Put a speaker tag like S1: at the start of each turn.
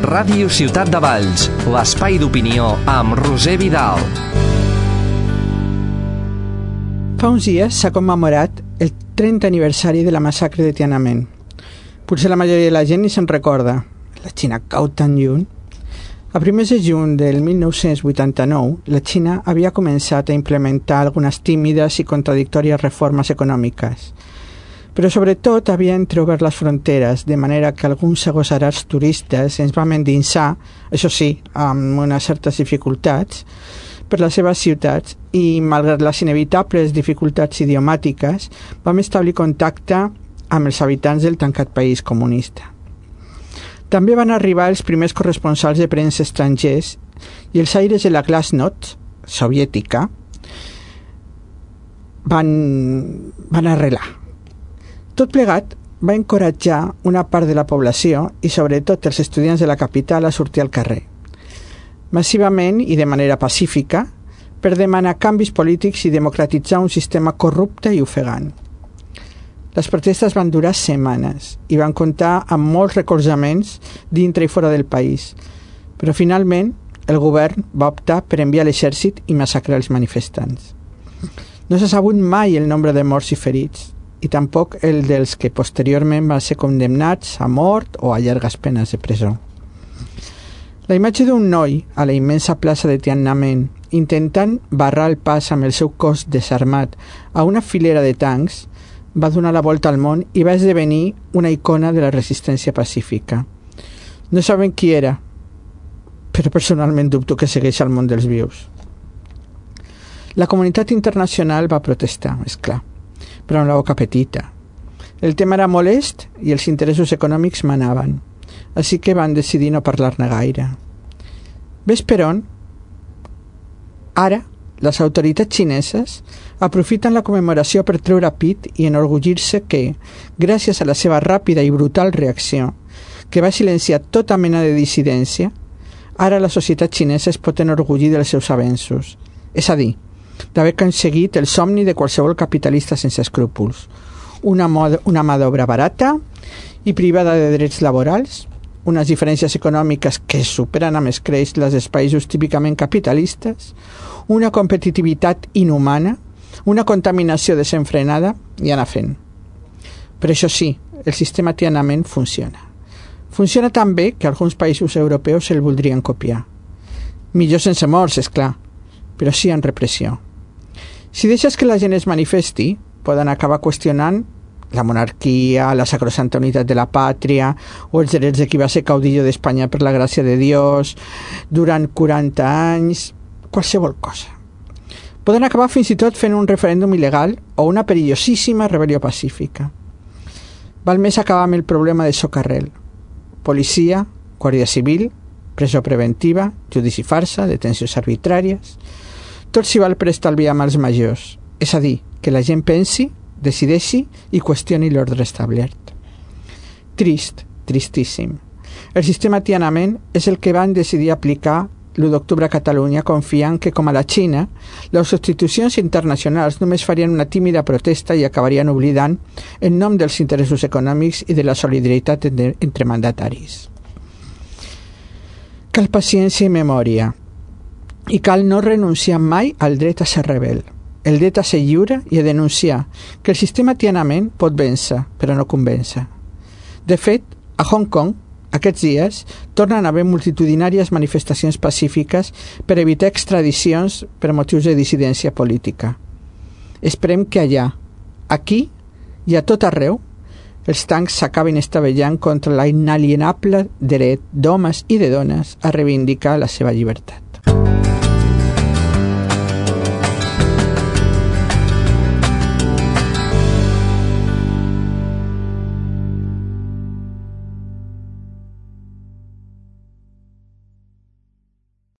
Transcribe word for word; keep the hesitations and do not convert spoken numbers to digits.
S1: Ràdio Ciutat de Valls, l'espai d'opinió amb Roser Vidal.
S2: Fa uns dies s'ha commemorat el trenta aniversari de la massacre de Tiananmen. Potser la majoria de la gent ni se'n recorda. La Xina cau tan lluny. A primers de juny del mil nou-cents vuitanta-nou, la Xina havia començat a implementar algunes tímides i contradictòries reformes econòmiques, però sobretot havia entreobert les fronteres, de manera que alguns agosarats turistes ens van endinsar, això sí, amb unes certes dificultats, per les seves ciutats, i malgrat les inevitables dificultats idiomàtiques, vam establir contacte amb els habitants del tancat país comunista. També van arribar els primers corresponsals de premsa estrangers i els aires de la glasnost soviètica van, van arrelar. Tot plegat va encoratjar una part de la població i sobretot els estudiants de la capital a sortir al carrer, massivament i de manera pacífica, per demanar canvis polítics i democratitzar un sistema corrupte i ofegant. Les protestes van durar setmanes i van comptar amb molts recolzaments dintre i fora del país, però finalment el govern va optar per enviar l'exèrcit i massacrar els manifestants. No s'ha sabut mai el nombre de morts i ferits, i tampoc el dels que posteriorment van ser condemnats a mort o a llargues penes de presó. La imatge d'un noi a la immensa plaça de Tiananmen intentant barrar el pas amb el seu cos desarmat a una filera de tancs va donar la volta al món i va esdevenir una icona de la resistència pacífica. No saben qui era, però personalment dubto que segueix al món dels vius. La comunitat internacional va protestar, és clar, però amb la boca petita. El tema era molest i els interessos econòmics manaven, així que van decidir no parlar-ne gaire. Ves per on, ara, les autoritats xineses aprofiten la commemoració per treure pit i enorgullir-se que, gràcies a la seva ràpida i brutal reacció, que va silenciar tota mena de dissidència, ara la societat xinesa es pot enorgullir dels seus avenços, és a dir, d'haver aconseguit el somni de qualsevol capitalista sense escrúpols, una, mod, una mà d'obra barata i privada de drets laborals, unes diferències econòmiques que superen amb escreix les dels països típicament capitalistes, una competitivitat inhumana, una contaminació desenfrenada i anar fent. Però això sí, el sistema Tiananmen funciona. Funciona tan bé que alguns països europeus el voldrien copiar. Millor sense morts, és clar, però sí en repressió. Si deixes que la gent es manifesti, poden acabar qüestionant la monarquia, la sacrosanta unitat de la pàtria o els drets de qui va ser caudillo d'Espanya per la gràcia de Dios durant quaranta anys, qualsevol cosa. Poden acabar fins i tot fent un referèndum il·legal o una perillosíssima rebel·lió pacífica. Val més acabar amb el problema de socarrel. Policia, guàrdia civil, presó preventiva, judici farsa, detencions arbitràries. Tot s'hi val per estalviar mals majors, és a dir, que la gent pensi, decideixi i qüestioni l'ordre establert. Trist, tristíssim. El sistema Tiananmen és el que van decidir aplicar l'u d'octubre a Catalunya, confiant que, com a la Xina, les substitucions internacionals només farien una tímida protesta i acabarien oblidant en nom dels interessos econòmics i de la solidaritat entre mandataris. Cal paciència i memòria, i cal no renunciar mai al dret a ser rebel, el dret a ser lliure i a denunciar que el sistema Tiananmen pot vèncer, però no convèncer. De fet, a Hong Kong, aquests dies, tornen a haver multitudinàries manifestacions pacífiques per evitar extradicions per motius de dissidència política. Esperem que allà, aquí i a tot arreu, els tancs s'acabin estavellant contra l'inalienable dret d'homes i de dones a reivindicar la seva llibertat.